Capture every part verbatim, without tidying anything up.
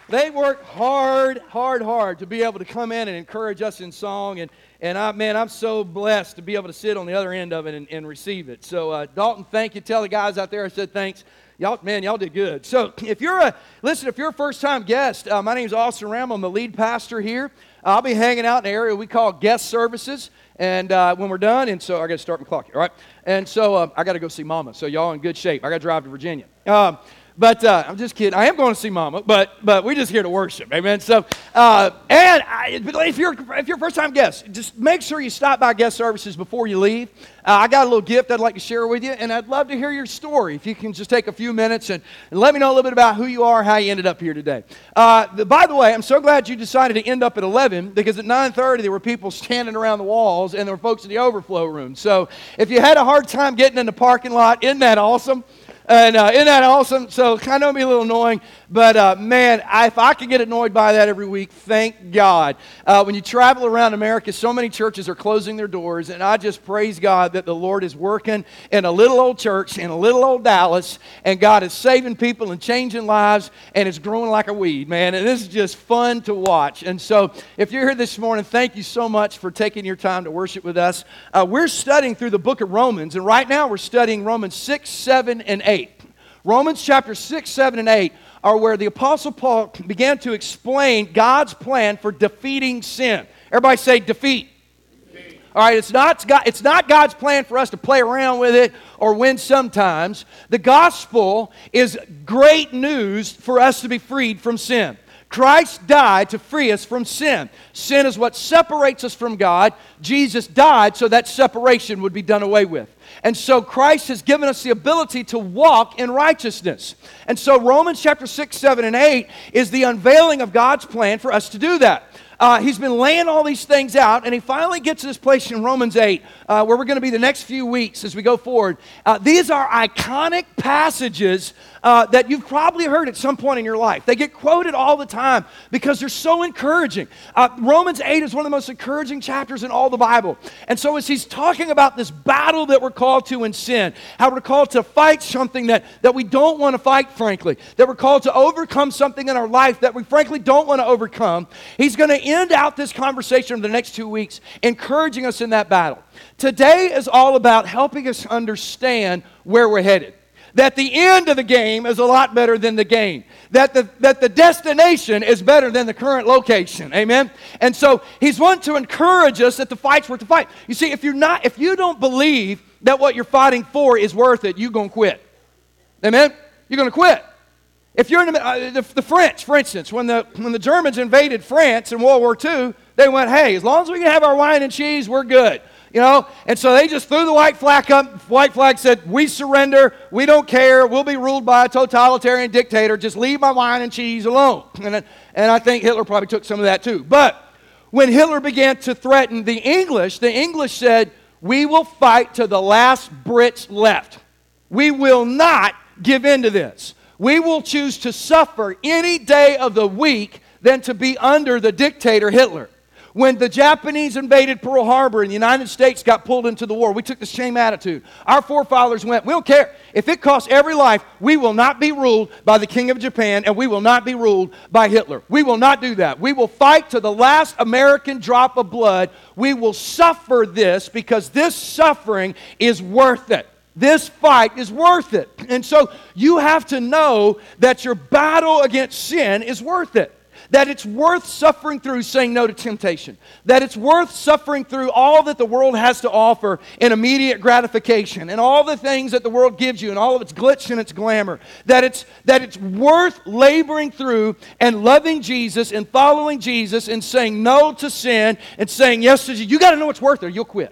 They work hard, hard, hard to be able to come in and encourage us in song. And, and I, man, I'm so blessed to be able to sit on the other end of it and, and receive it. So, uh, Dalton, thank you. Tell the guys out there I said thanks. Y'all, man, y'all did good. So, if you're a, listen, if you're a first-time guest, uh, my name's Austin Ram. I'm the lead pastor here. I'll be hanging out in an area we call guest services. And uh, when we're done, and so I got to start my clock here, all right? And so uh, I got to go see Mama. So y'all in good shape. I got to drive to Virginia. Um, But uh, I'm just kidding. I am going to see Mama, but but we're just here to worship, amen. So, uh, and I, if you're if you're a first time guest, just make sure you stop by guest services before you leave. Uh, I got a little gift I'd like to share with you, and I'd love to hear your story. If you can just take a few minutes and, and let me know a little bit about who you are, how you ended up here today. Uh, the, by the way, I'm so glad you decided to end up at eleven because at nine thirty there were people standing around the walls, and there were folks in the overflow room. So if you had a hard time getting in the parking lot, isn't that awesome? And uh, isn't that awesome? So kind of be a little annoying, but uh, man, I, if I can get annoyed by that every week, thank God. Uh, when you travel around America, so many churches are closing their doors, and I just praise God that the Lord is working in a little old church in a little old Dallas, and God is saving people and changing lives, and it's growing like a weed, man. And this is just fun to watch. And so if you're here this morning, thank you so much for taking your time to worship with us. Uh, we're studying through the book of Romans, and right now we're studying Romans six, seven, and eight. Romans chapter six, seven, and eight are where the Apostle Paul began to explain God's plan for defeating sin. Everybody say defeat. Defeat. All right, it's not, it's not God's plan for us to play around with it or win sometimes. The gospel is great news for us to be freed from sin. Christ died to free us from sin. Sin is what separates us from God. Jesus died so that separation would be done away with. And so Christ has given us the ability to walk in righteousness. And so Romans chapter six, seven, and eight is the unveiling of God's plan for us to do that. Uh, he's been laying all these things out, and he finally gets to this place in Romans eight, uh, where we're going to be the next few weeks as we go forward. Uh, these are iconic passages uh, that you've probably heard at some point in your life. They get quoted all the time because they're so encouraging. Uh, Romans eight is one of the most encouraging chapters in all the Bible. And so as he's talking about this battle that we're called to in sin, how we're called to fight something that, that we don't want to fight, frankly, that we're called to overcome something in our life that we frankly don't want to overcome, he's going to end out this conversation for the next two weeks, encouraging us in that battle. Today is all about helping us understand where we're headed. That the end of the game is a lot better than the game. That the, that the destination is better than the current location. Amen? And so he's wanting to encourage us that the fight's worth the fight. You see, if you're not, if you don't believe that what you're fighting for is worth it, you're going to quit. Amen? You're going to quit. If you're in the, uh, the, the French, for instance, when the, when the Germans invaded France in World War Two, they went, hey, as long as we can have our wine and cheese, we're good. You know, and so they just threw the white flag up. White flag said, we surrender. We don't care. We'll be ruled by a totalitarian dictator. Just leave my wine and cheese alone. And, and I think Hitler probably took some of that too. But when Hitler began to threaten the English, the English said, we will fight to the last Brits left. We will not give in to this. We will choose to suffer any day of the week than to be under the dictator Hitler. When the Japanese invaded Pearl Harbor and the United States got pulled into the war, we took the same attitude. Our forefathers went, we don't care. If it costs every life, we will not be ruled by the King of Japan, and we will not be ruled by Hitler. We will not do that. We will fight to the last American drop of blood. We will suffer this because this suffering is worth it. This fight is worth it. And so you have to know that your battle against sin is worth it. That it's worth suffering through saying no to temptation. That it's worth suffering through all that the world has to offer in immediate gratification and all the things that the world gives you and all of its glitz and its glamour. That it's, that it's worth laboring through and loving Jesus and following Jesus and saying no to sin and saying yes to Jesus. You got to know it's worth it or you'll quit.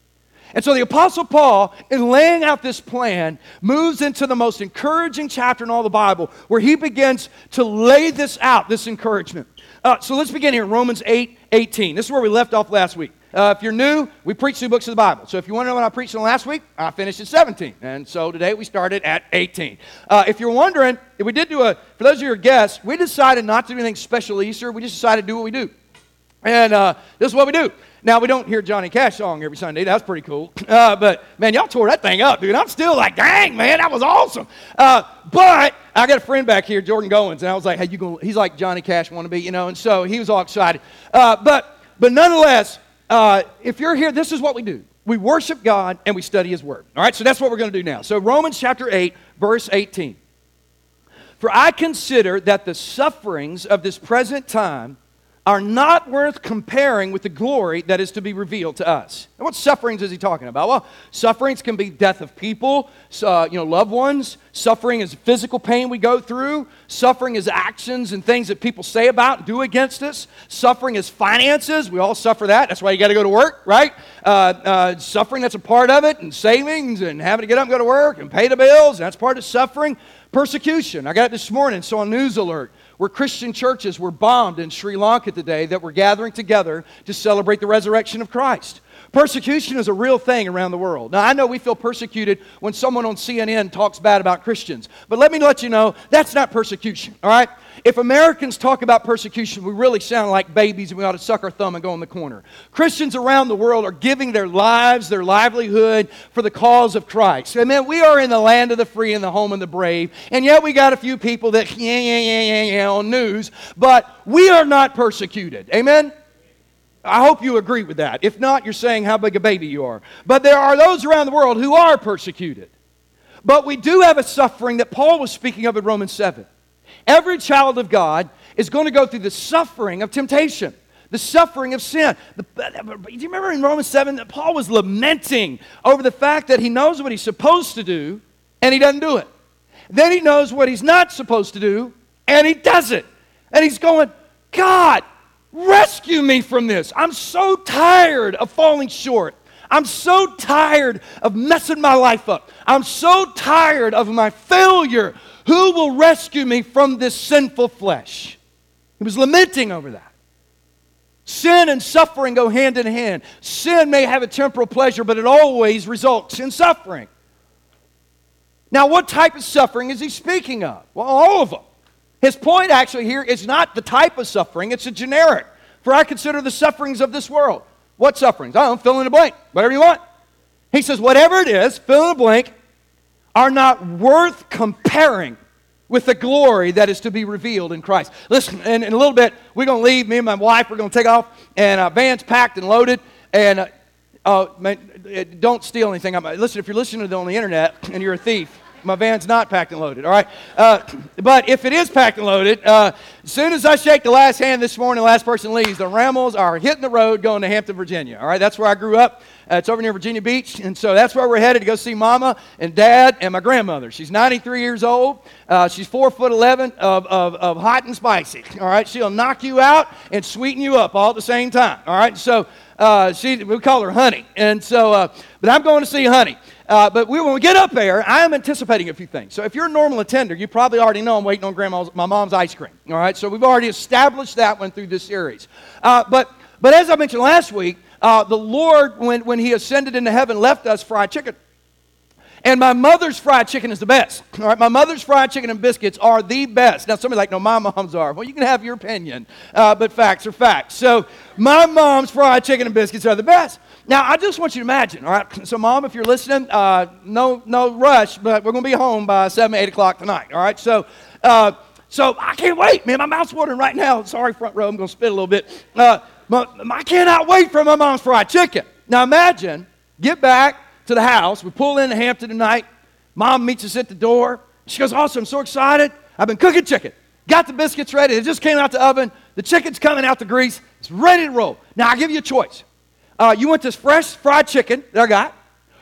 And so the Apostle Paul, in laying out this plan, moves into the most encouraging chapter in all the Bible, where he begins to lay this out, this encouragement. Uh, so let's begin here in Romans eight, eighteen. This is where we left off last week. Uh, if you're new, we preach two books of the Bible. So if you want to know what I preached on last week, I finished at seventeen. And so today we started at eighteen. Uh, if you're wondering, if we did do a, for those of you who are guests, we decided not to do anything special Easter. We just decided to do what we do. And uh, this is what we do. Now, we don't hear Johnny Cash song every Sunday. That's pretty cool. Uh, but, man, y'all tore that thing up, dude. I'm still like, dang, man, that was awesome. Uh, but I got a friend back here, Jordan Goins, and I was like, hey, you going? He's like Johnny Cash wannabe, you know, and so he was all excited. Uh, but, but nonetheless, uh, if you're here, this is what we do. We worship God and we study His Word. All right, so that's what we're going to do now. So Romans chapter eight, verse eighteen. For I consider that the sufferings of this present time are not worth comparing with the glory that is to be revealed to us. And what sufferings is he talking about? Well, sufferings can be death of people, uh, you know, loved ones. Suffering is physical pain we go through. Suffering is actions and things that people say about and do against us. Suffering is finances. We all suffer that. That's why you got to go to work, right? Uh, uh, suffering, that's a part of it, and savings and having to get up and go to work and pay the bills. That's part of suffering. Persecution. I got it this morning, so on News Alert, where Christian churches were bombed in Sri Lanka today that were gathering together to celebrate the resurrection of Christ. Persecution is a real thing around the world. Now, I know we feel persecuted when someone on C N N talks bad about Christians, but let me let you know, that's not persecution, all right? If Americans talk about persecution, we really sound like babies and we ought to suck our thumb and go in the corner. Christians around the world are giving their lives, their livelihood for the cause of Christ. Amen. We are in the land of the free and the home of the brave, and yet we got a few people that yeah, yeah, yeah, yeah, yeah on news, but we are not persecuted. Amen. I hope you agree with that. If not, you're saying how big a baby you are. But there are those around the world who are persecuted. But we do have a suffering that Paul was speaking of in Romans seven. Every child of God is going to go through the suffering of temptation, the suffering of sin. The, do you remember in Romans seven that Paul was lamenting over the fact that he knows what he's supposed to do and he doesn't do it. Then he knows what he's not supposed to do and he does it. And he's going, God, rescue me from this. I'm so tired of falling short. I'm so tired of messing my life up. I'm so tired of my failure. Who will rescue me from this sinful flesh? He was lamenting over that. Sin and suffering go hand in hand. Sin may have a temporal pleasure, but it always results in suffering. Now, what type of suffering is he speaking of? Well, all of them. His point actually here is not the type of suffering, it's a generic. For I consider the sufferings of this world. What sufferings? I don't know, fill in the blank, whatever you want. He says, whatever it is, fill in the blank, are not worth comparing with the glory that is to be revealed in Christ. Listen, in, in a little bit, we're going to leave. Me and my wife, we're going to take off, and uh, van's packed and loaded. And uh, uh, man, don't steal anything. Listen, if you're listening to it on the internet and you're a thief, my van's not packed and loaded, all right? Uh, but if it is packed and loaded, uh, as soon as I shake the last hand this morning, the last person leaves, the Ramels are hitting the road going to Hampton, Virginia, all right? That's where I grew up. Uh, it's over near Virginia Beach, and so that's where we're headed to go see Mama and Dad and my grandmother. She's ninety-three years old. Uh, she's four foot eleven of, of, of hot and spicy, all right? She'll knock you out and sweeten you up all at the same time, all right? So uh, she, we call her Honey, and so, uh, but I'm going to see Honey. Uh, but we, when we get up there, I am anticipating a few things. So if you're a normal attender, you probably already know I'm waiting on grandma's, my mom's ice cream. All right, so we've already established that one through this series. Uh, but but as I mentioned last week, uh, the Lord, when, when He ascended into heaven, left us fried chicken. And my mother's fried chicken is the best. All right, my mother's fried chicken and biscuits are the best. Now, somebody's like, no, my mom's are. Well, you can have your opinion, uh, but facts are facts. So my mom's fried chicken and biscuits are the best. Now, I just want you to imagine, all right? So, Mom, if you're listening, uh, no no rush, but we're going to be home by seven, eight o'clock tonight, all right? So, uh, so I can't wait, man. My mouth's watering right now. Sorry, front row, I'm going to spit a little bit. Uh, my, I cannot wait for my mom's fried chicken. Now, imagine, get back to the house. We pull into Hampton tonight. Mom meets us at the door. She goes, awesome, I'm so excited. I've been cooking chicken. Got the biscuits ready. It just came out the oven. The chicken's coming out the grease. It's ready to roll. Now, I'll give you a choice. Uh, you want this fresh fried chicken that I got,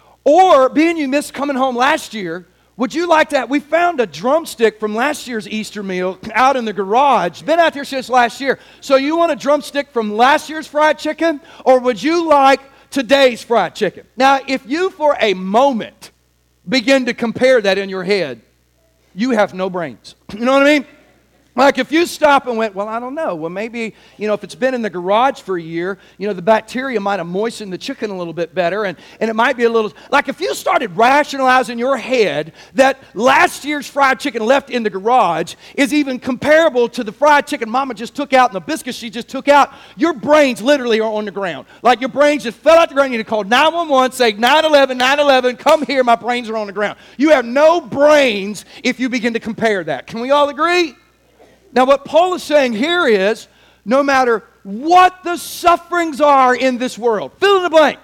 or being you missed coming home last year, would you like that? We found a drumstick from last year's Easter meal out in the garage. Been out there since last year. So you want a drumstick from last year's fried chicken, or would you like today's fried chicken? Now, if you for a moment begin to compare that in your head, you have no brains. You know what I mean? Like if you stop and went, well, I don't know. Well, maybe, you know, if it's been in the garage for a year, you know, the bacteria might have moistened the chicken a little bit better, and, and it might be a little, like if you started rationalizing your head that last year's fried chicken left in the garage is even comparable to the fried chicken Mama just took out and the biscuits she just took out, your brains literally are on the ground. Like your brains just fell out the ground. You need to call nine one one, say nine one one, nine one one, come here, my brains are on the ground. You have no brains if you begin to compare that. Can we all agree? Now, what Paul is saying here is, no matter what the sufferings are in this world, fill in the blank,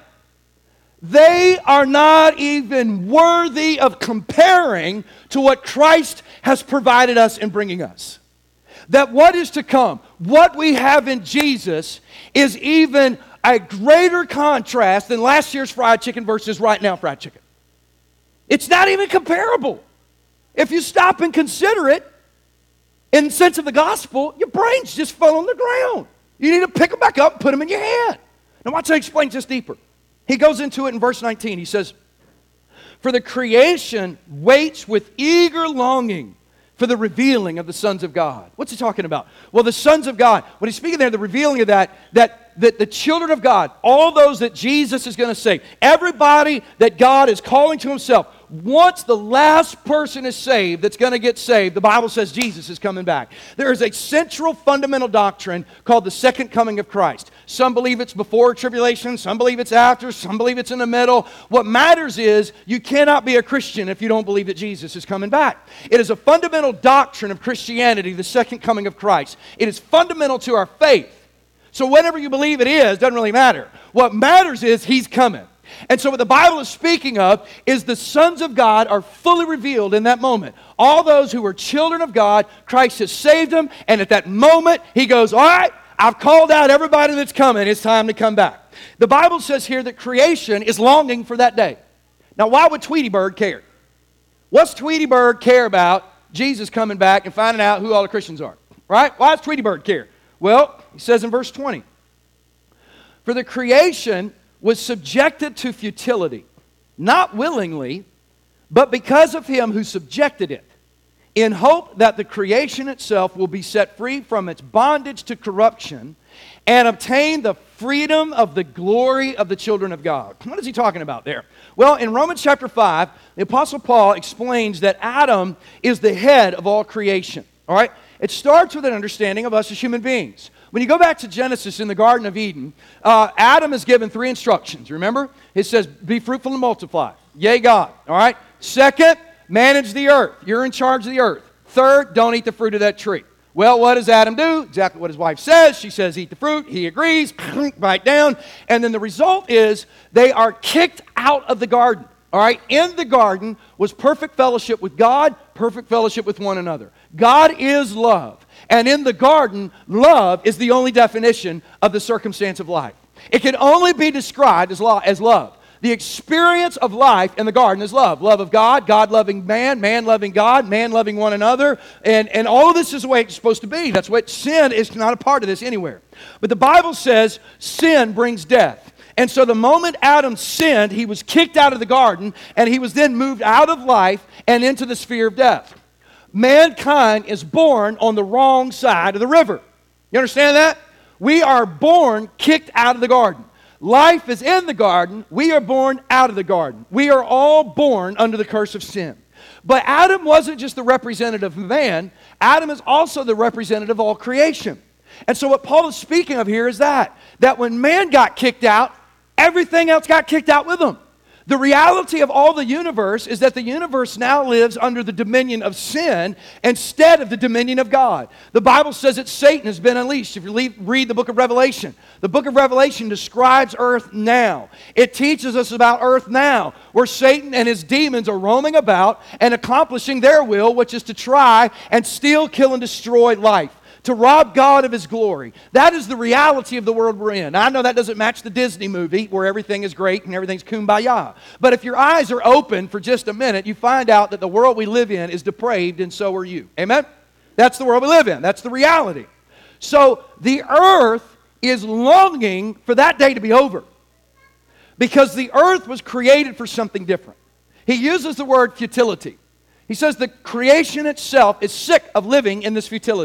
they are not even worthy of comparing to what Christ has provided us in bringing us. That what is to come, what we have in Jesus, is even a greater contrast than last year's fried chicken versus right now fried chicken. It's not even comparable. If you stop and consider it, in the sense of the gospel, your brains just fell on the ground. You need to pick them back up and put them in your hand. Now watch how he explains this deeper. He goes into it in verse nineteen. He says, for the creation waits with eager longing for the revealing of the sons of God. What's he talking about? Well, the sons of God. When he's speaking there, the revealing of that, that, that the children of God, all those that Jesus is going to save, everybody that God is calling to himself, once the last person is saved that's going to get saved, the Bible says Jesus is coming back. There is a central fundamental doctrine called the second coming of Christ. Some believe it's before tribulation, some believe it's after, some believe it's in the middle. What matters is you cannot be a Christian if you don't believe that Jesus is coming back. It is a fundamental doctrine of Christianity, the second coming of Christ. It is fundamental to our faith. So whatever you believe it is, doesn't really matter. What matters is He's coming. And so what the Bible is speaking of is the sons of God are fully revealed in that moment. All those who are children of God, Christ has saved them, and at that moment, He goes, all right, I've called out everybody that's coming. It's time to come back. The Bible says here that creation is longing for that day. Now, why would Tweety Bird care? What's Tweety Bird care about Jesus coming back and finding out who all the Christians are? Right? Why does Tweety Bird care? Well, he says in verse twenty, for the creation was subjected to futility, not willingly, but because of Him who subjected it, in hope that the creation itself will be set free from its bondage to corruption and obtain the freedom of the glory of the children of God. What is he talking about there? Well, in Romans chapter five, the Apostle Paul explains that Adam is the head of all creation. All right? It starts with an understanding of us as human beings. When you go back to Genesis in the Garden of Eden, uh, Adam is given three instructions, remember? It says, be fruitful and multiply. Yea, God. All right? Second, manage the earth. You're in charge of the earth. Third, don't eat the fruit of that tree. Well, what does Adam do? Exactly what his wife says. She says, eat the fruit. He agrees. Bite down. And then the result is they are kicked out of the garden. All right? In the garden was perfect fellowship with God, perfect fellowship with one another. God is love. And in the garden, love is the only definition of the circumstance of life. It can only be described as love. The experience of life in the garden is love. Love of God, God loving man, man loving God, man loving one another. And, and all of this is the way it's supposed to be. That's what sin is not a part of this anywhere. But the Bible says sin brings death. And so the moment Adam sinned, he was kicked out of the garden, and he was then moved out of life and into the sphere of death. Mankind is born on the wrong side of the river. You understand that? We are born kicked out of the garden. Life is in the garden. We are born out of the garden. We are all born under the curse of sin. But Adam wasn't just the representative of man. Adam is also the representative of all creation. And so what Paul is speaking of here is that, that when man got kicked out, everything else got kicked out with him. The reality of all the universe is that the universe now lives under the dominion of sin instead of the dominion of God. The Bible says that Satan has been unleashed. If you read the book of Revelation, the book of Revelation describes earth now. It teaches us about earth now, where Satan and his demons are roaming about and accomplishing their will, which is to try and steal, kill, and destroy life, to rob God of His glory. That is the reality of the world we're in. Now, I know that doesn't match the Disney movie where everything is great and everything's kumbaya. But if your eyes are open for just a minute, you find out that the world we live in is depraved, and so are you. Amen? That's the world we live in. That's the reality. So the earth is longing for that day to be over, because the earth was created for something different. He uses the word futility. He says the creation itself is sick of living in this futility.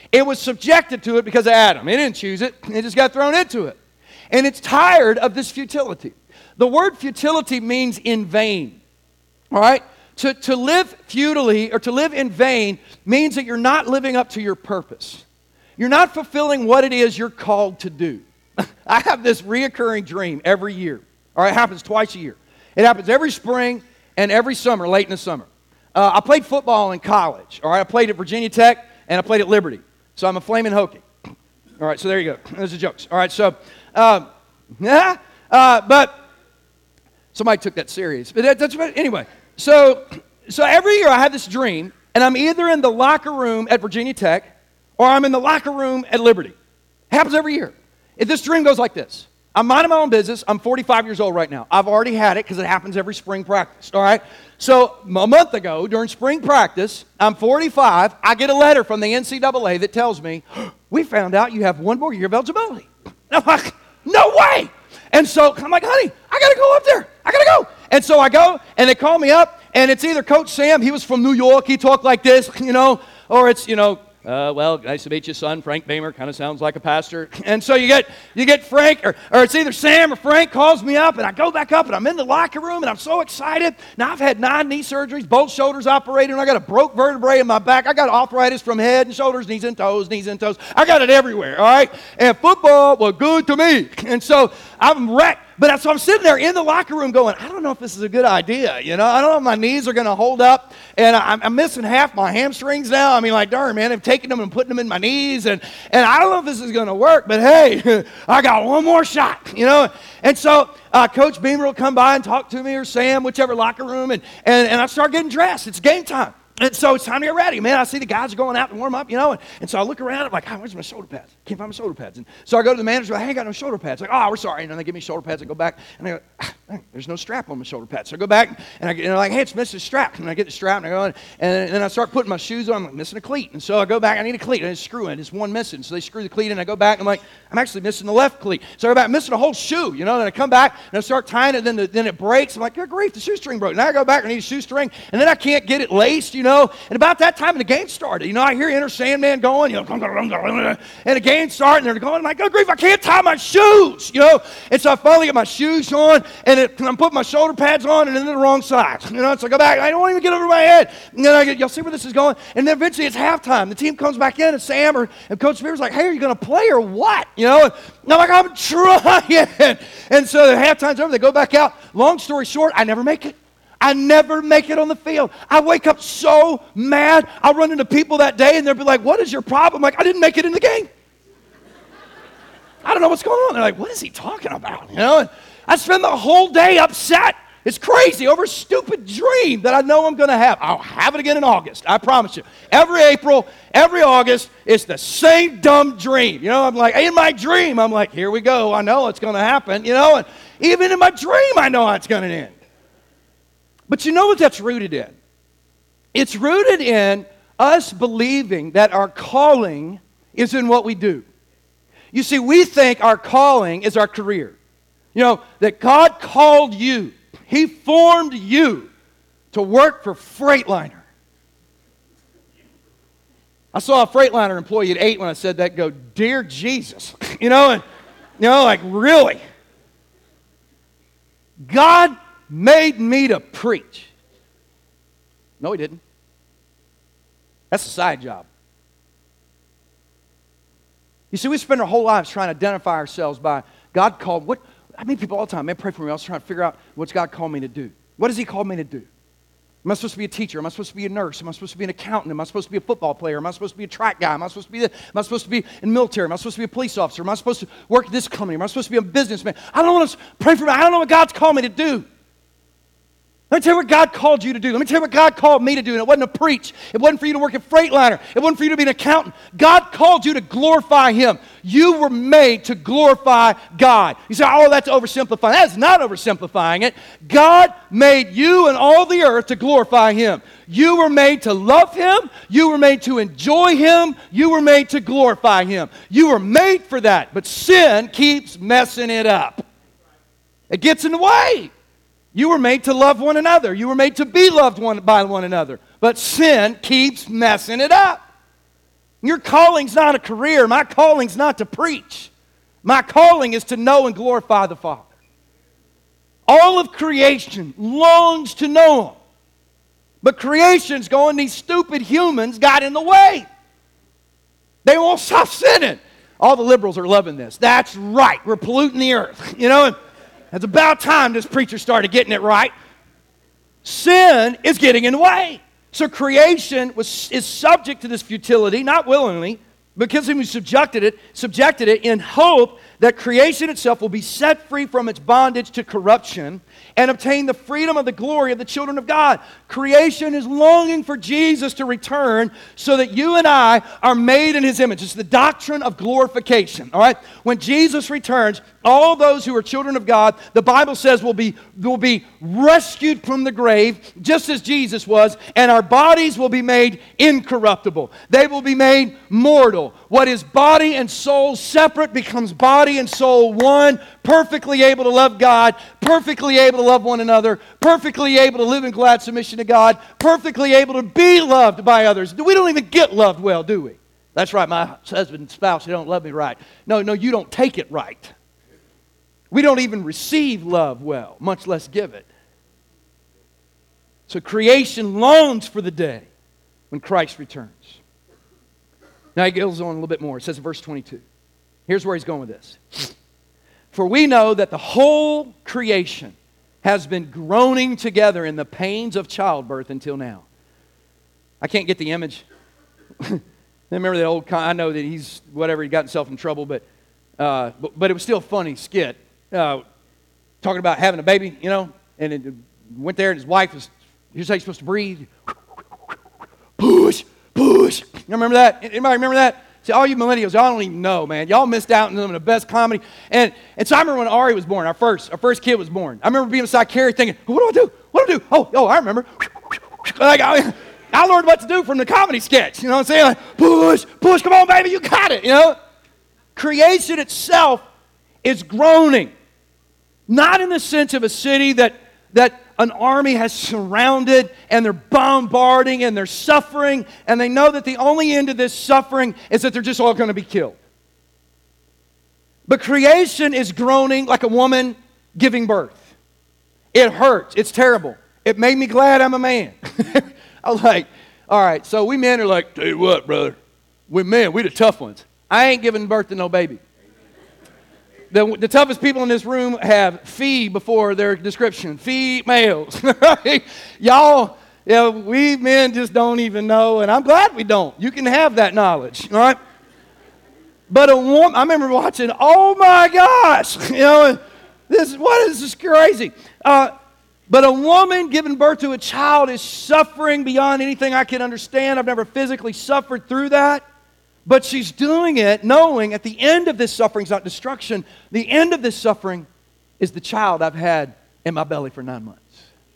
It was subjected to it because of Adam. It didn't choose it. It just got thrown into it. And it's tired of this futility. The word futility means in vain. All right? To, to live futilely or to live in vain means that you're not living up to your purpose. You're not fulfilling what it is you're called to do. I have this reoccurring dream every year. All right, it happens twice a year. It happens every spring and every summer, late in the summer. Uh, I played football in college. All right, I played at Virginia Tech and I played at Liberty. So I'm a flaming Hokie. All right, so there you go. Those are jokes. All right, so, um, yeah, uh, but somebody took that serious. But that, that's what, anyway. So, so every year I have this dream, and I'm either in the locker room at Virginia Tech or I'm in the locker room at Liberty. It happens every year. If this dream goes like this. I'm minding my own business. I'm forty-five years old right now. I've already had it because it happens every spring practice, all right? So a month ago, during spring practice, I'm forty-five. I get a letter from the N C double A that tells me, we found out you have one more year of eligibility. And I'm like, no way! And so I'm like, honey, I got to go up there. I got to go. And so I go, and they call me up, and it's either Coach Sam, he was from New York, he talked like this, you know, or it's, you know, Uh, well, nice to meet you, son. Frank Bamer kind of sounds like a pastor. And so you get you get Frank, or, or it's either Sam or Frank calls me up, and I go back up, and I'm in the locker room, and I'm so excited. Now, I've had nine knee surgeries, both shoulders operated, and I got a broke vertebrae in my back. I got arthritis from head and shoulders, knees and toes, knees and toes. I got it everywhere, all right? And football was good to me. And so I'm wrecked. But so I'm sitting there in the locker room going, I don't know if this is a good idea, you know. I don't know if my knees are going to hold up, and I'm, I'm missing half my hamstrings now. I mean, like, darn, man, I'm taking them and putting them in my knees, and, and I don't know if this is going to work, but hey, I got one more shot, you know. And so uh, Coach Beamer will come by and talk to me, or Sam, whichever locker room, and, and, and I start getting dressed. It's game time. And so it's time to get ready. Man, I see the guys are going out to warm up, you know, and, and so I look around, I'm like, oh, where's my shoulder pads? Can't find my shoulder pads. And so I go to the manager, I ain't got no shoulder pads. Like, oh, we're sorry. And then they give me shoulder pads. I go back, and I go, ah, there's no strap on my shoulder pads. So I go back, and, I, and they're like, hey, it's missing a strap. And I get the strap, and I go, and, and then I start putting my shoes on. I'm like, missing a cleat. And so I go back, I need a cleat. And it's screwing. It's one missing. So they screw the cleat in. I go back, and I'm like, I'm actually missing the left cleat. So I go back, missing a whole shoe, you know. Then I come back, and I start tying it, and then, the, then it breaks. I'm like, good grief, the shoestring broke. Now I go back, I need a shoestring, and then I can't get it laced, you know. And about that time, the game started. You know, I hear Enter Sandman going, you know, and the game started, and they're going, I'm like, good grief, I can't tie my shoes, you know. And so I finally get my shoes on, and it, I'm putting my shoulder pads on, and then they're the wrong side, you know. So I go back, I don't even get over my head, and then I get, y'all see where this is going? And then eventually it's halftime. The team comes back in, and Sam or, and Coach Spears like, hey, are you going to play or what? You know, and I'm like, I'm trying. And so the halftime's over, they go back out. Long story short, I never make it. I never make it on the field. I wake up so mad. I'll run into people that day, and they'll be like, what is your problem? I'm like, I didn't make it in the game. I don't know what's going on. They're like, what is he talking about? You know, and I spend the whole day upset. It's crazy over a stupid dream that I know I'm going to have. I'll have it again in August. I promise you. Every April, every August, it's the same dumb dream. You know, I'm like, in my dream, I'm like, here we go. I know it's going to happen. You know, and even in my dream, I know how it's going to end. But you know what that's rooted in? It's rooted in us believing that our calling is in what we do. You see, we think our calling is our career. You know, that God called you. He formed you to work for Freightliner. I saw a Freightliner employee at eight when I said that go, dear Jesus. You know, and, you know, like, really? God made me to preach. No, he didn't. That's a side job. You see, we spend our whole lives trying to identify ourselves by God called. What I meet people all the time. Man, pray for me. I was trying to figure out what's God called me to do. What does he call me to do? Am I supposed to be a teacher? Am I supposed to be a nurse? Am I supposed to be an accountant? Am I supposed to be a football player? Am I supposed to be a track guy? Am I supposed to be the, am I supposed to be in the military? Am I supposed to be a police officer? Am I supposed to work at this company? Am I supposed to be a businessman? I don't want to pray for me. I don't know what God's called me to do. Let me tell you what God called you to do. Let me tell you what God called me to do. And it wasn't to preach. It wasn't for you to work at Freightliner. It wasn't for you to be an accountant. God called you to glorify him. You were made to glorify God. You say, oh, that's oversimplifying. That's not oversimplifying it. God made you and all the earth to glorify him. You were made to love him. You were made to enjoy him. You were made to glorify him. You were made for that. But sin keeps messing it up. It gets in the way. You were made to love one another. You were made to be loved one by one another. But sin keeps messing it up. Your calling's not a career. My calling's not to preach. My calling is to know and glorify the Father. All of creation longs to know Him. But creation's going, these stupid humans got in the way. They won't stop sinning. All the liberals are loving this. That's right. We're polluting the earth. You know, it's about time this preacher started getting it right. Sin is getting in the way. So creation was, is subject to this futility, not willingly, because He subjected it, subjected it in hope that creation itself will be set free from its bondage to corruption and obtain the freedom of the glory of the children of God. Creation is longing for Jesus to return so that you and I are made in His image. It's the doctrine of glorification, all right? When Jesus returns, all those who are children of God, the Bible says, will be, will be rescued from the grave, just as Jesus was, and our bodies will be made incorruptible. They will be made mortal. What is body and soul separate becomes body and soul one, perfectly able to love God, perfectly able to love one another, perfectly able to live in glad submission to God, perfectly able to be loved by others. We don't even get loved well, do we? That's right, my husband and spouse, they don't love me right. No, no, you don't take it right. We don't even receive love well, much less give it. So creation longs for the day when Christ returns. Now he goes on a little bit more. It says in verse twenty-two. Here's where he's going with this. For we know that the whole creation has been groaning together in the pains of childbirth until now. I can't get the image. Remember that old, I know that he's, whatever, he got himself in trouble, but, uh, but, but it was still a funny skit. Uh, talking about having a baby, you know, and it went there and his wife was, here's how you're supposed to breathe. Push, push. You remember that? Anybody remember that? See, all you millennials, y'all don't even know, man. Y'all missed out on some of the best comedy. And, and so I remember when Ari was born, our first, our first kid was born. I remember being beside Carrie thinking, what do I do? What do I do? Oh, oh, I remember. Like, I, I learned what to do from the comedy sketch. You know what I'm saying? Like, push, push, come on, baby, you got it. You know? Creation itself is groaning. Not in the sense of a city that, that an army has surrounded and they're bombarding and they're suffering and they know that the only end of this suffering is that they're just all going to be killed. But creation is groaning like a woman giving birth. It hurts. It's terrible. It made me glad I'm a man. I was like, all right, so we men are like, tell you what, brother, we men, we the tough ones. I ain't giving birth to no baby. The, the toughest people in this room have fee before their description. Females. Y'all, yeah, we men just don't even know, and I'm glad we don't. You can have that knowledge, all right? But a woman, I remember watching, oh my gosh, you know, this, what is this crazy? Uh, but a woman giving birth to a child is suffering beyond anything I can understand. I've never physically suffered through that. But she's doing it knowing at the end of this suffering is not destruction. The end of this suffering is the child I've had in my belly for nine months.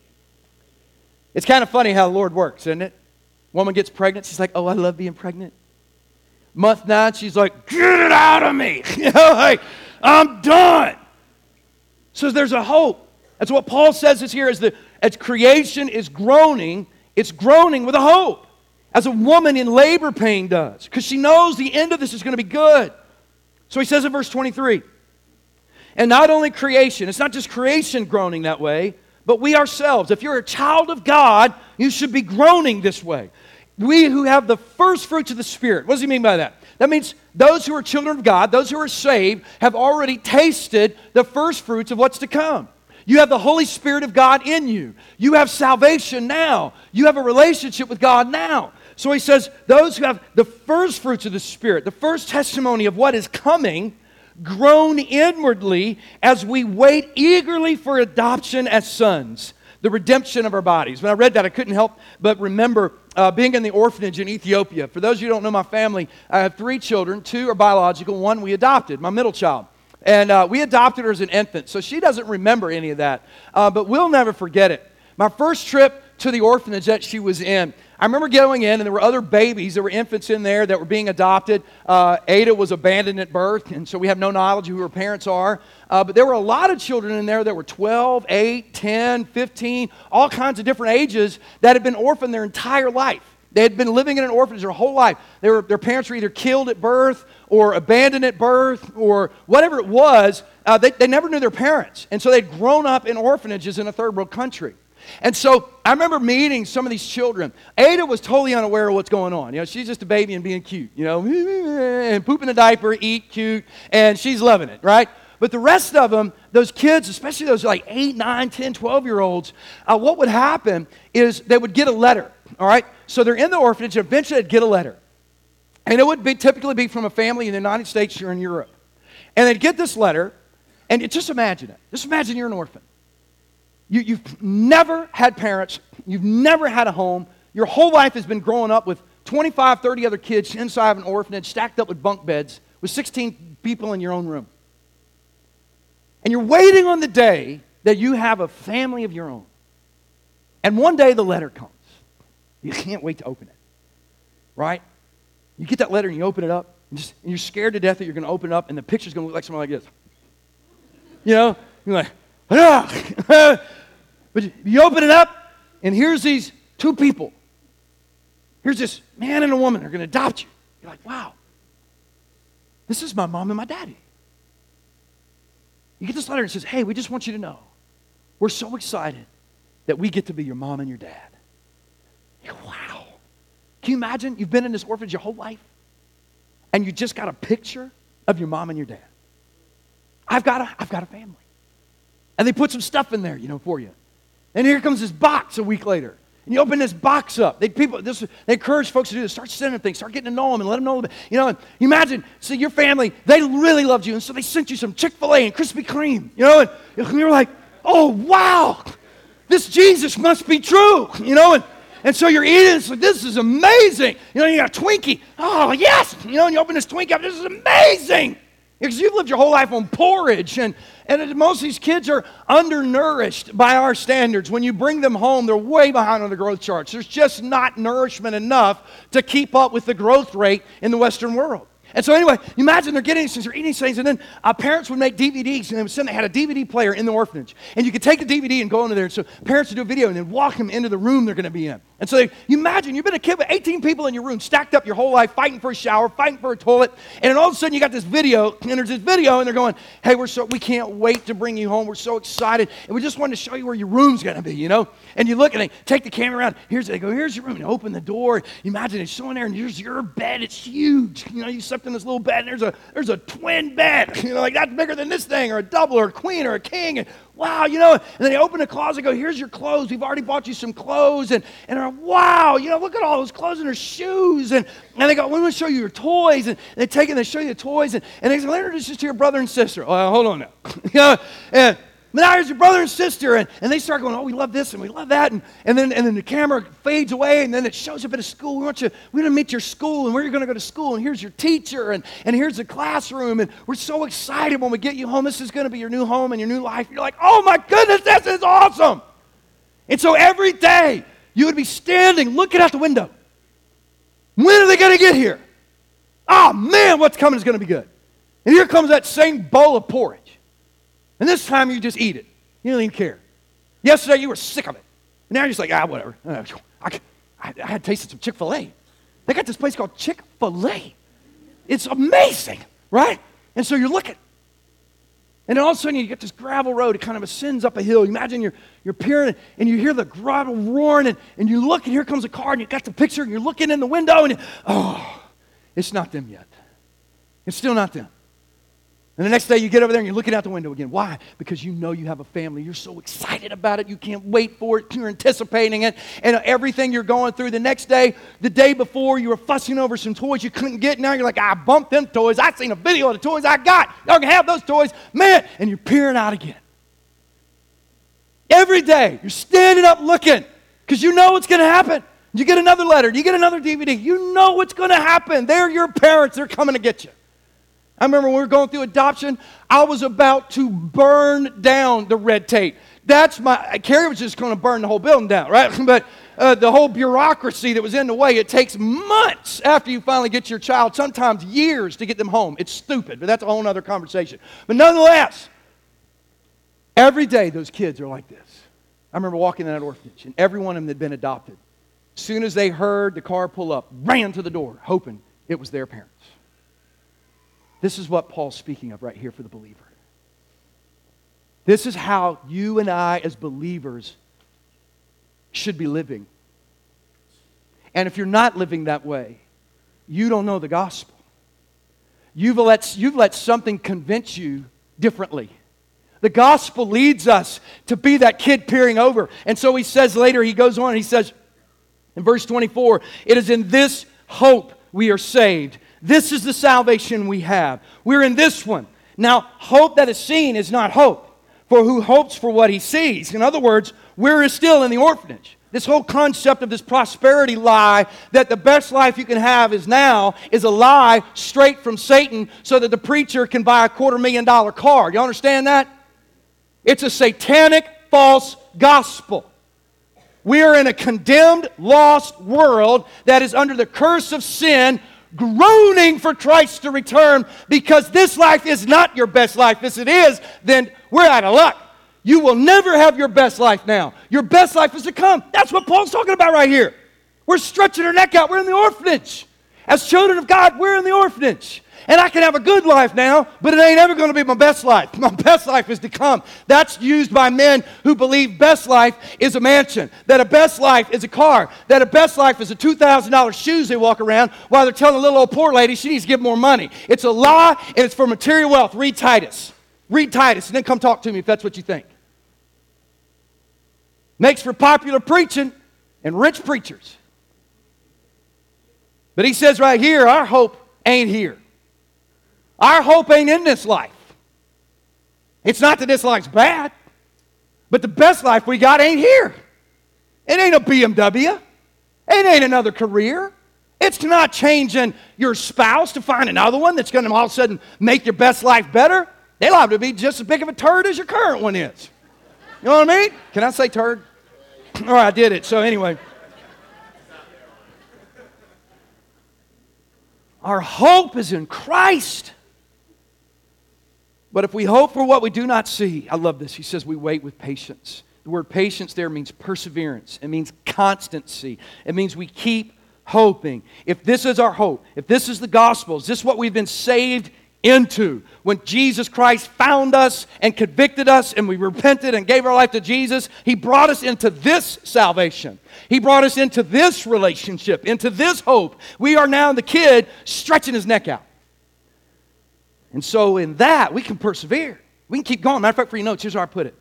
It's kind of funny how the Lord works, isn't it? Woman gets pregnant. She's like, oh, I love being pregnant. Month nine, she's like, get it out of me. You know, like, I'm done. So there's a hope. That's what Paul says is here, is that as creation is groaning, it's groaning with a hope. As a woman in labor pain does, because she knows the end of this is going to be good. So he says in verse twenty-three, and not only creation, it's not just creation groaning that way, but we ourselves. If you're a child of God, you should be groaning this way. We who have the first fruits of the Spirit. What does he mean by that? That means those who are children of God, those who are saved, have already tasted the first fruits of what's to come. You have the Holy Spirit of God in you. You have salvation now. You have a relationship with God now. So he says, those who have the first fruits of the Spirit, the first testimony of what is coming, groan inwardly as we wait eagerly for adoption as sons, the redemption of our bodies. When I read that, I couldn't help but remember uh, being in the orphanage in Ethiopia. For those of you who don't know my family, I have three children. Two are biological, one we adopted, my middle child. And uh, we adopted her as an infant, so she doesn't remember any of that. Uh, but we'll never forget it. My first trip to the orphanage that she was in, I remember going in, and there were other babies, there were infants in there that were being adopted. Uh, Ada was abandoned at birth, and so we have no knowledge of who her parents are. Uh, but there were a lot of children in there that were twelve, eight, ten, fifteen, all kinds of different ages that had been orphaned their entire life. They had been living in an orphanage their whole life. They were, their parents were either killed at birth or abandoned at birth or whatever it was. Uh, they, they never knew their parents. And so they'd grown up in orphanages in a third world country. And so I remember meeting some of these children. Ada was totally unaware of what's going on. You know, she's just a baby and being cute, you know, and pooping a diaper, eat cute, and she's loving it, right? But the rest of them, those kids, especially those like eight, nine, ten, twelve-year-olds, uh, what would happen is they would get a letter, all right? So they're in the orphanage, and eventually they'd get a letter. And it would be, typically be from a family in the United States or in Europe. And they'd get this letter, and it, just imagine it. Just imagine you're an orphan. You, you've never had parents. You've never had a home. Your whole life has been growing up with twenty-five, thirty other kids inside of an orphanage stacked up with bunk beds with sixteen people in your own room. And you're waiting on the day that you have a family of your own. And one day the letter comes. You can't wait to open it, right? You get that letter and you open it up, and, just, and you're scared to death that you're going to open it up and the picture's going to look like something like this. You know? You're like, ah! But you, you open it up, and here's these two people. Here's this man and a woman. They're going to adopt you. You're like, wow. This is my mom and my daddy. You get this letter and it says, hey, we just want you to know, we're so excited that we get to be your mom and your dad. You're, wow. Can you imagine you've been in this orphanage your whole life and you just got a picture of your mom and your dad? I've got a, I've got a family. And they put some stuff in there, you know, for you. And here comes this box a week later. And you open this box up. They, people, this, they encourage folks to do this. Start sending things. Start getting to know them and let them know. You know, and you imagine, see, your family, they really loved you. And so they sent you some Chick-fil-A and Krispy Kreme. You know, and you're like, oh, wow. This Jesus must be true. You know, and, and so you're eating. It's like, this is amazing. You know, you got a Twinkie. Oh, yes. You know, and you open this Twinkie up. This is amazing. Because you've lived your whole life on porridge, and, and most of these kids are undernourished by our standards. When you bring them home, they're way behind on the growth charts. There's just not nourishment enough to keep up with the growth rate in the Western world. And so anyway, you imagine they're getting these things, they're eating these things, and then uh, parents would make D V Ds, and they would send, they had a D V D player in the orphanage. And you could take the D V D and go into there, and so parents would do a video and then walk them into the room they're going to be in. And so they, you imagine you've been a kid with eighteen people in your room, stacked up your whole life, fighting for a shower, fighting for a toilet, and then all of a sudden you got this video, and there's this video, and they're going, hey, we're so, we can't wait to bring you home, we're so excited, and we just wanted to show you where your room's going to be, you know? And you look, and they take the camera around, here's, they go, here's your room, and open the door, you imagine it's showing there, and here's your bed, it's huge, you know, you slept in this little bed, and there's a, there's a twin bed, you know, like that's bigger than this thing, or a double, or a queen, or a king, and wow, you know, and then they open the closet and go, here's your clothes. We've already bought you some clothes. And, and they're like, wow, you know, look at all those clothes and their shoes. And, and they go, we want to show you your toys. And they take it and they show you the toys. And, and they say, let me introduce you to your brother and sister. Oh, hold on now. you know, and now here's your brother and sister. And, and they start going, oh, we love this and we love that. And, and, then, and then the camera fades away and then it shows up at a school. We want you, we want to meet your school and where you're going to go to school. And here's your teacher and, and here's the classroom. And we're so excited when we get you home. This is going to be your new home and your new life. You're like, oh my goodness, this is awesome. And so every day you would be standing looking out the window. When are they going to get here? Oh man, what's coming is going to be good. And here comes that same bowl of porridge. And this time you just eat it. You don't even care. Yesterday you were sick of it. And now you're just like, ah, whatever. I, I, I had tasted some Chick-fil-A. They got this place called Chick-fil-A. It's amazing, right? And so you're looking. And then all of a sudden you get this gravel road. It kind of ascends up a hill. You imagine you're, you're peering and you hear the gravel roaring and, and you look and here comes a car and you got the picture and you're looking in the window and you, oh, it's not them yet. It's still not them. And the next day you get over there and you're looking out the window again. Why? Because you know you have a family. You're so excited about it. You can't wait for it. You're anticipating it. And everything you're going through. The next day, the day before, you were fussing over some toys you couldn't get. Now you're like, I bumped them toys. I seen a video of the toys I got. Y'all can have those toys. Man, and you're peering out again. Every day, you're standing up looking because you know what's going to happen. You get another letter. You get another D V D. You know what's going to happen. They're your parents. They're coming to get you. I remember when we were going through adoption, I was about to burn down the red tape. That's my, Carrie was just going to burn the whole building down, right? But uh, the whole bureaucracy that was in the way, it takes months after you finally get your child, sometimes years to get them home. It's stupid, but that's a whole other conversation. But nonetheless, every day those kids are like this. I remember walking in that orphanage, and every one of them had been adopted. soon as they heard the car pull up, ran to the door, hoping it was their parents. This is what Paul's speaking of right here for the believer. This is how you and I as believers should be living. And if you're not living that way, you don't know the gospel. You've let, you've let something convince you differently. The gospel leads us to be that kid peering over. And so he says later, he goes on and he says in verse twenty-four, it is in this hope we are saved. This is the salvation we have. We're in this one. Now, hope that is seen is not hope. For who hopes for what he sees? In other words, we're still in the orphanage. This whole concept of this prosperity lie that the best life you can have is now is a lie straight from Satan so that the preacher can buy a quarter million dollar car. You understand that? It's a satanic false gospel. We are in a condemned, lost world that is under the curse of sin, groaning for Christ to return, because this life is not your best life. If it is, then we're out of luck. You will never have your best life now. Your best life is to come. That's what Paul's talking about right here. We're stretching our neck out. We're in the orphanage. As children of God, we're in the orphanage. And I can have a good life now, but it ain't ever going to be my best life. My best life is to come. That's used by men who believe best life is a mansion, that a best life is a car, that a best life is a two thousand dollar shoes they walk around while they're telling a little old poor lady she needs to give more money. It's a lie, and it's for material wealth. Read Titus. Read Titus, and then come talk to me if that's what you think. Makes for popular preaching and rich preachers. But he says right here, our hope ain't here. Our hope ain't in this life. It's not that this life's bad, but the best life we got ain't here. It ain't a B M W. It ain't another career. It's not changing your spouse to find another one that's going to all of a sudden make your best life better. They liable to be just as big of a turd as your current one is. You know what I mean? Can I say turd? All right, I did it. So anyway. Our hope is in Christ. But if we hope for what we do not see, I love this. He says we wait with patience. The word patience there means perseverance. It means constancy. It means we keep hoping. If this is our hope, if this is the gospel, is this what we've been saved into? When Jesus Christ found us and convicted us and we repented and gave our life to Jesus, He brought us into this salvation. He brought us into this relationship, into this hope. We are now the kid stretching his neck out. And so in that, we can persevere. We can keep going. Matter of fact, for your notes, here's how I put it.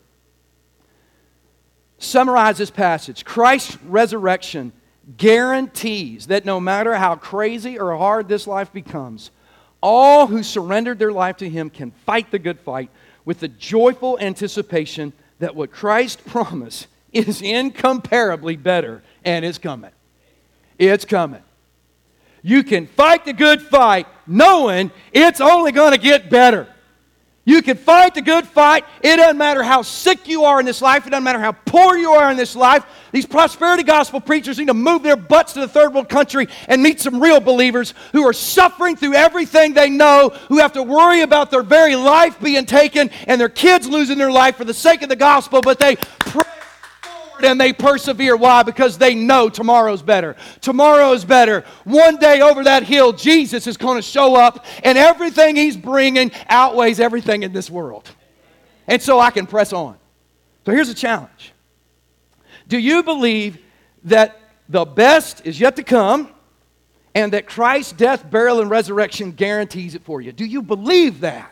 Summarize this passage. Christ's resurrection guarantees that no matter how crazy or hard this life becomes, all who surrendered their life to Him can fight the good fight with the joyful anticipation that what Christ promised is incomparably better and is coming. It's coming. You can fight the good fight knowing it's only going to get better. You can fight the good fight. It doesn't matter how sick you are in this life. It doesn't matter how poor you are in this life. These prosperity gospel preachers need to move their butts to the third world country and meet some real believers who are suffering through everything they know, who have to worry about their very life being taken and their kids losing their life for the sake of the gospel, but they pray and they persevere. Why? Because they know tomorrow's better. Tomorrow is better. One day over that hill, Jesus is going to show up, and everything He's bringing outweighs everything in this world. And so I can press on. So here's a challenge. Do you believe that the best is yet to come and that Christ's death, burial, and resurrection guarantees it for you? Do you believe that?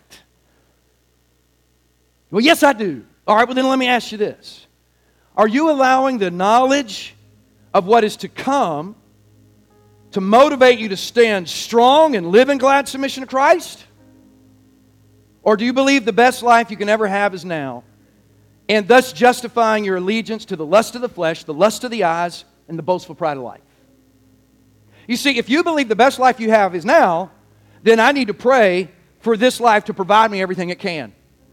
Well, yes, I do. All right, well, then let me ask you this. Are you allowing the knowledge of what is to come to motivate you to stand strong and live in glad submission to Christ? Or do you believe the best life you can ever have is now, and thus justifying your allegiance to the lust of the flesh, the lust of the eyes, and the boastful pride of life? You see, if you believe the best life you have is now, then I need to pray for this life to provide me everything it can.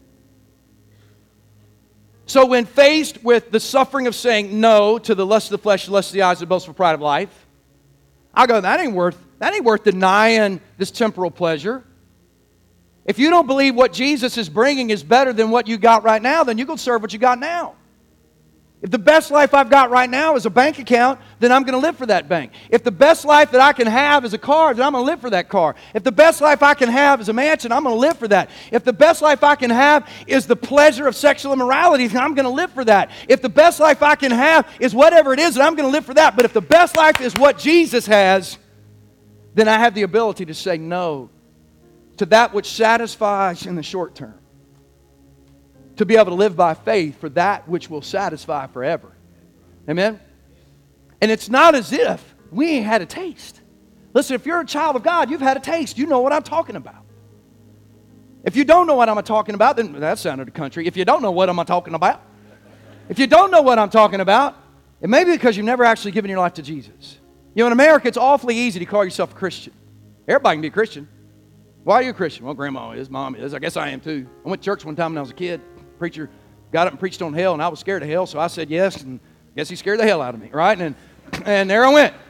So when faced with the suffering of saying no to the lust of the flesh, the lust of the eyes, and the boastful pride of life, I go, that ain't worth, that ain't worth denying this temporal pleasure. If you don't believe what Jesus is bringing is better than what you got right now, then you go serve what you got now. If the best life I've got right now is a bank account, then I'm going to live for that bank. If the best life that I can have is a car, then I'm going to live for that car. If the best life I can have is a mansion, I'm going to live for that. If the best life I can have is the pleasure of sexual immorality, then I'm going to live for that. If the best life I can have is whatever it is, then I'm going to live for that. But if the best life is what Jesus has, then I have the ability to say no to that which satisfies in the short term, to be able to live by faith for that which will satisfy forever. Amen? And it's not as if we ain't had a taste. Listen, if you're a child of God, you've had a taste. You know what I'm talking about. If you don't know what I'm talking about, then that sounded a country. If you don't know what I'm talking about, if you don't know what I'm talking about, it may be because you've never actually given your life to Jesus. You know, in America, it's awfully easy to call yourself a Christian. Everybody can be a Christian. Why are you a Christian? Well, Grandma is, Mom is. I guess I am too. I went to church one time when I was a kid. Preacher got up and preached on hell, and I was scared of hell, so I said yes, and I guess he scared the hell out of me, right? And, and there I went.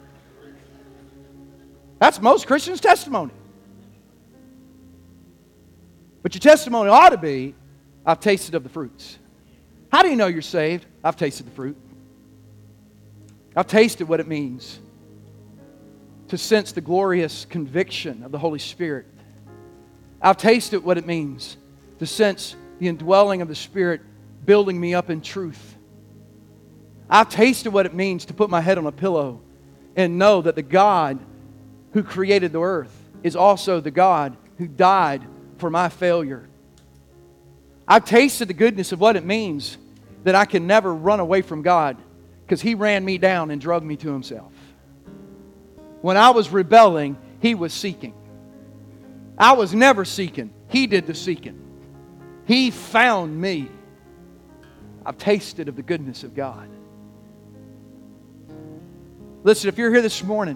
That's most Christians' testimony. But your testimony ought to be, I've tasted of the fruits. How do you know you're saved? I've tasted the fruit. I've tasted what it means to sense the glorious conviction of the Holy Spirit. I've tasted what it means to sense the indwelling of the Spirit building me up in truth. I've tasted what it means to put my head on a pillow and know that the God who created the earth is also the God who died for my failure. I've tasted the goodness of what it means that I can never run away from God because He ran me down and drug me to Himself. When I was rebelling, He was seeking. I was never seeking. He did the seeking. He found me. I've tasted of the goodness of God. Listen, if you're here this morning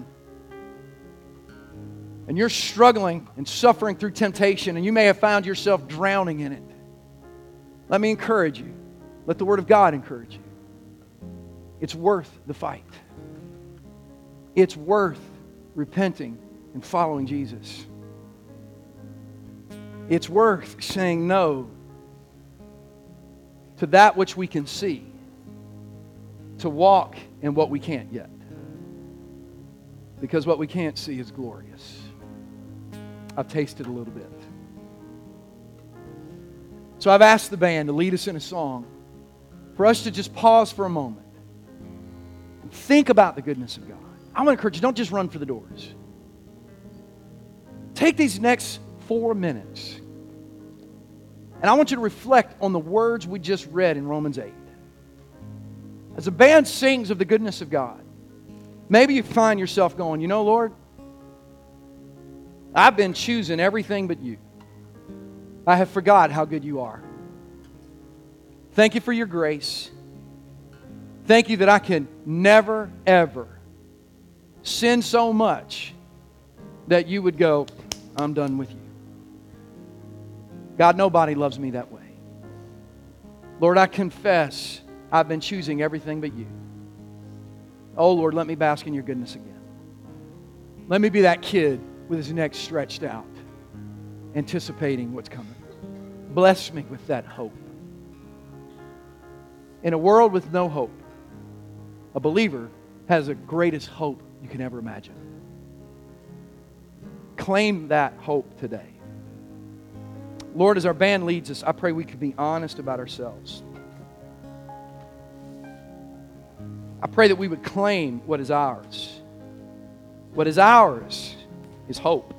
and you're struggling and suffering through temptation and you may have found yourself drowning in it, let me encourage you. Let the Word of God encourage you. It's worth the fight. It's worth repenting and following Jesus. It's worth saying no to that which we can see, to walk in what we can't yet. Because what we can't see is glorious. I've tasted a little bit. So I've asked the band to lead us in a song for us to just pause for a moment and think about the goodness of God. I want to encourage you, don't just run for the doors. Take these next four minutes and I want you to reflect on the words we just read in Romans eight. As the band sings of the goodness of God, maybe you find yourself going, you know, Lord, I've been choosing everything but you. I have forgot how good you are. Thank you for your grace. Thank you that I can never, ever sin so much that you would go, I'm done with you. God, nobody loves me that way. Lord, I confess I've been choosing everything but you. Oh, Lord, let me bask in your goodness again. Let me be that kid with his neck stretched out, anticipating what's coming. Bless me with that hope. In a world with no hope, a believer has the greatest hope you can ever imagine. Claim that hope today. Lord, as our band leads us, I pray we could be honest about ourselves. I pray that we would claim what is ours. What is ours is hope.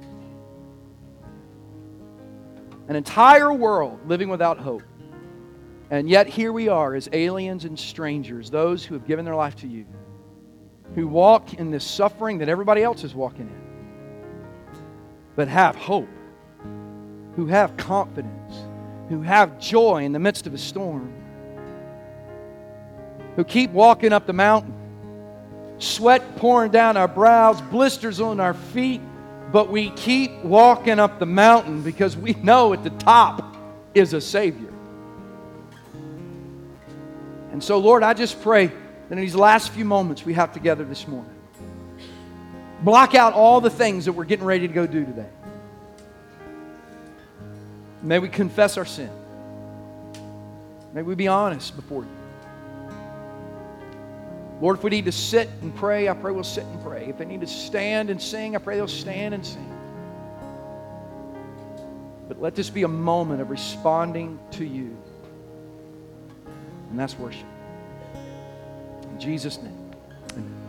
An entire world living without hope. And yet here we are as aliens and strangers, those who have given their life to you, who walk in this suffering that everybody else is walking in, but have hope, who have confidence, who have joy in the midst of a storm, who keep walking up the mountain, sweat pouring down our brows, blisters on our feet, but we keep walking up the mountain because we know at the top is a Savior. And so, Lord, I just pray that in these last few moments we have together this morning, block out all the things that we're getting ready to go do today. May we confess our sin. May we be honest before you. Lord, if we need to sit and pray, I pray we'll sit and pray. If they need to stand and sing, I pray they'll stand and sing. But let this be a moment of responding to you. And that's worship. In Jesus' name, amen.